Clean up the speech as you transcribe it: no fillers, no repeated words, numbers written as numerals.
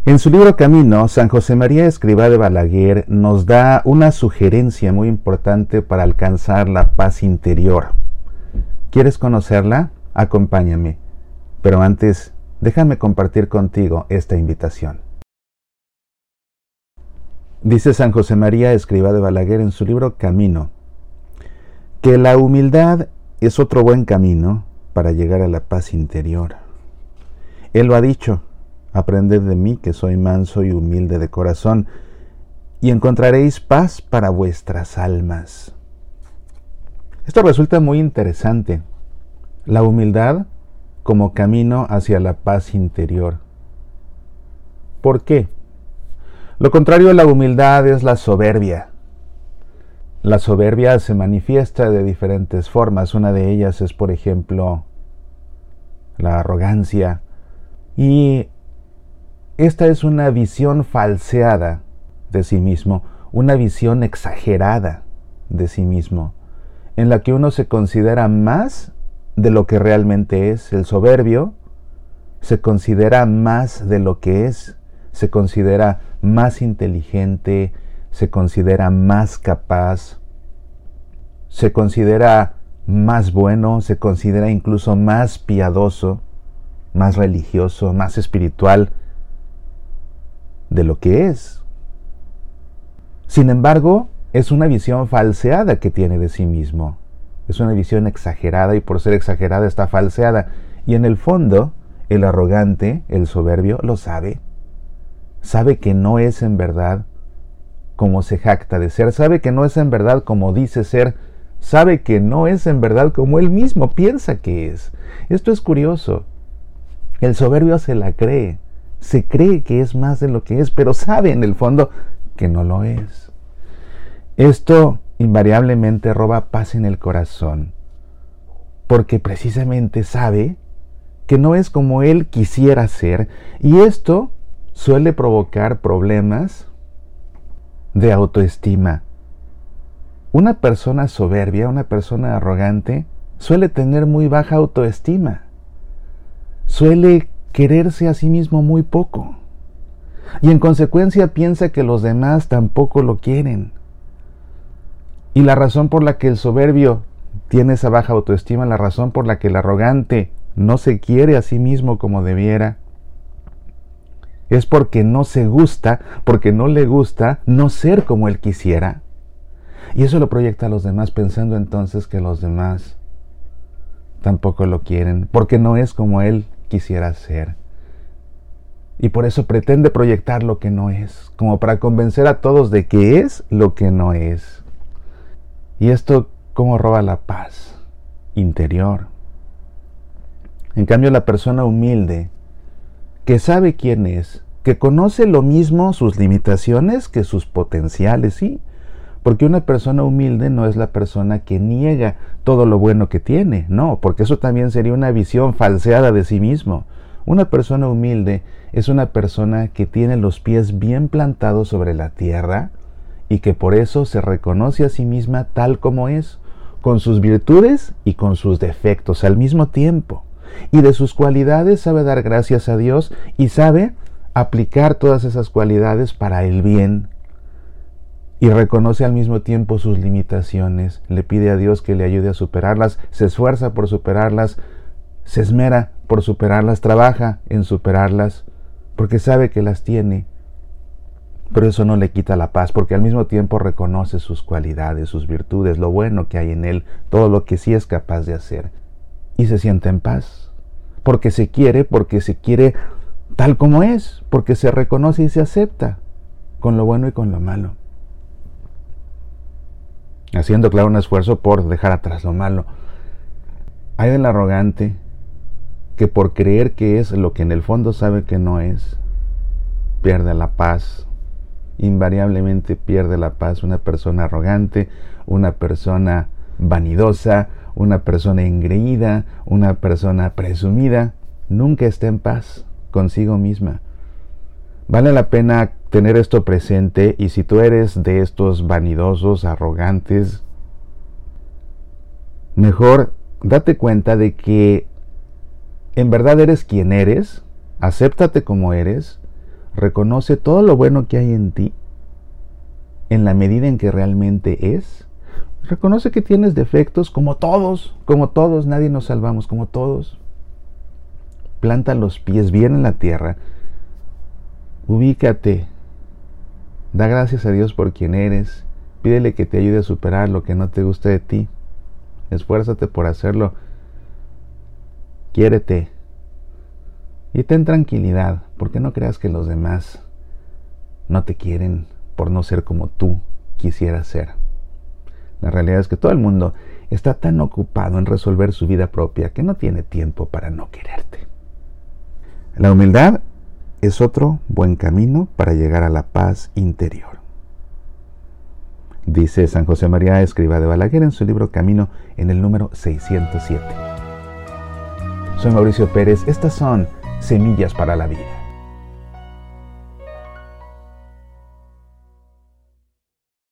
En su libro Camino, San José María Escrivá de Balaguer nos da una sugerencia muy importante para alcanzar la paz interior. ¿Quieres conocerla? Acompáñame. Pero antes, déjame compartir contigo esta invitación. Dice San José María Escrivá de Balaguer en su libro Camino, que la humildad es otro buen camino para llegar a la paz interior. Él lo ha dicho: aprended de mí, que soy manso y humilde de corazón, y encontraréis paz para vuestras almas. Esto resulta muy interesante. La humildad como camino hacia la paz interior. ¿Por qué? Lo contrario a la humildad es la soberbia. La soberbia se manifiesta de diferentes formas. Una de ellas es, por ejemplo, la arrogancia. Y esta es una visión falseada de sí mismo, una visión exagerada de sí mismo, en la que uno se considera más de lo que realmente es. El soberbio se considera más de lo que es, se considera más inteligente, se considera más capaz, se considera más bueno, se considera incluso más piadoso, más religioso, más espiritual de lo que es. Sin embargo, es una visión falseada que tiene de sí mismo. Es una visión exagerada, y por ser exagerada está falseada. Y en el fondo, el arrogante, el soberbio, lo sabe. Sabe que no es en verdad como se jacta de ser. Sabe que no es en verdad como dice ser. Sabe que no es en verdad como él mismo piensa que es. Esto es curioso. El soberbio se la cree. Se cree que es más de lo que es, pero sabe en el fondo que no lo es. Esto invariablemente roba paz en el corazón, porque precisamente sabe que no es como él quisiera ser, y esto suele provocar problemas de autoestima. Una persona soberbia, una persona arrogante, suele tener muy baja autoestima. Suele quererse a sí mismo muy poco, y en consecuencia piensa que los demás tampoco lo quieren. Y la razón por la que el soberbio tiene esa baja autoestima, la razón por la que el arrogante no se quiere a sí mismo como debiera, es porque no se gusta, porque no le gusta no ser como él quisiera. Y eso lo proyecta a los demás, pensando entonces que los demás tampoco lo quieren, porque no es como él quisiera ser. Y por eso pretende proyectar lo que no es, como para convencer a todos de que es lo que no es. Y esto, ¿cómo roba la paz interior? En cambio, la persona humilde, que sabe quién es, que conoce lo mismo sus limitaciones que sus potenciales, sí, porque una persona humilde no es la persona que niega todo lo bueno que tiene, no, porque eso también sería una visión falseada de sí mismo. Una persona humilde es una persona que tiene los pies bien plantados sobre la tierra y que por eso se reconoce a sí misma tal como es, con sus virtudes y con sus defectos al mismo tiempo. Y de sus cualidades sabe dar gracias a Dios y sabe aplicar todas esas cualidades para el bien. Y reconoce al mismo tiempo sus limitaciones, le pide a Dios que le ayude a superarlas, se esfuerza por superarlas, se esmera por superarlas, trabaja en superarlas, porque sabe que las tiene. Pero eso no le quita la paz, porque al mismo tiempo reconoce sus cualidades, sus virtudes, lo bueno que hay en él, todo lo que sí es capaz de hacer. Y se siente en paz, porque se quiere tal como es, porque se reconoce y se acepta, con lo bueno y con lo malo. Haciendo, claro, un esfuerzo por dejar atrás lo malo. Hay del arrogante que por creer que es lo que en el fondo sabe que no es, pierde la paz. Invariablemente pierde la paz. Una persona arrogante, una persona vanidosa, una persona engreída, una persona presumida, nunca está en paz consigo misma. Vale la pena tener esto presente, y si tú eres de estos vanidosos, arrogantes, mejor date cuenta de que en verdad eres quien eres, acéptate como eres, reconoce todo lo bueno que hay en ti, en la medida en que realmente es. Reconoce que tienes defectos, como todos, nadie nos salvamos, como todos. Planta los pies bien en la tierra, ubícate, da gracias a Dios por quien eres, pídele que te ayude a superar lo que no te gusta de ti, esfuérzate por hacerlo, quiérete y ten tranquilidad, porque no creas que los demás no te quieren por no ser como tú quisieras ser. La realidad es que todo el mundo está tan ocupado en resolver su vida propia que no tiene tiempo para no quererte. La humildad es otro buen camino para llegar a la paz interior. Dice San José María Escrivá de Balaguer en su libro Camino, en el número 607. Soy Mauricio Pérez, estas son Semillas para la Vida.